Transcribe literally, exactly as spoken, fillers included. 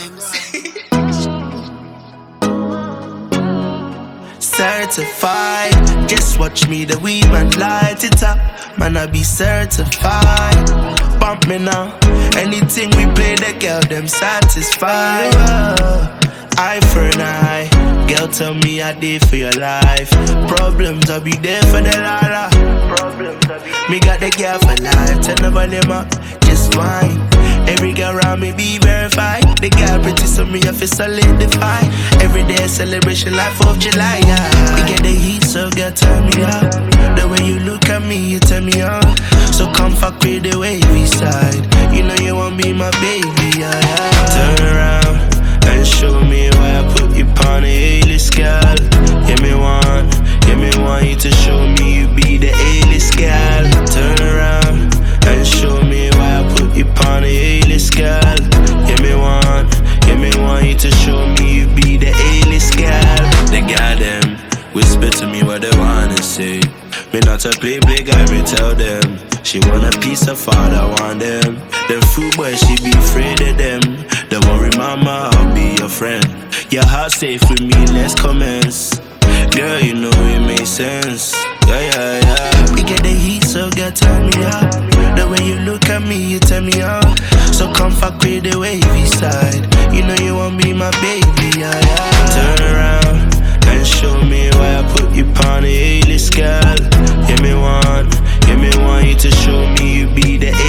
rhymes. Certified, just watch me, the weed man light it up. Man, I be certified. Bump me now, anything we play, the girl them satisfied. Eye for an eye, girl tell me I did for your life. Problems, I'll be there for the lala. Problems, I'll be me got the girl for life, tell nobody ma, just fine. Every girl around me be verified. The girl pretty, so me have to solidify. Every day a celebration like fourth of July, yeah. We get the heat, so girl turn me up. The way you look at me, you turn me on. So come fuck with the wavy side. You know you won't be my baby, yeah, yeah. Turn around and show me why I put you on the A-list girl. Give me one, give me one, you to show me you be the A-list girl. Turn around and show me why I put you on the A-list girl. Give me one, give me one, you to show me you be the A-list girl. They got them, whisper to me what they wanna say. Me not a play play guy, me tell them. She want a piece of father, want them. Them food boy, she be afraid of them. Don't worry mama, I'll be your friend. Your heart safe with me, let's commence. Girl, you know it makes sense. Yeah, yeah, yeah. We get the heat, so girl, turn me up. The way you look at me, you turn me on. So come fuck with the wavy side. You know you won't be my baby, yeah, yeah. Turn around and show me why I put you on the A-list girl. Give me one, give me one, you to show me you be the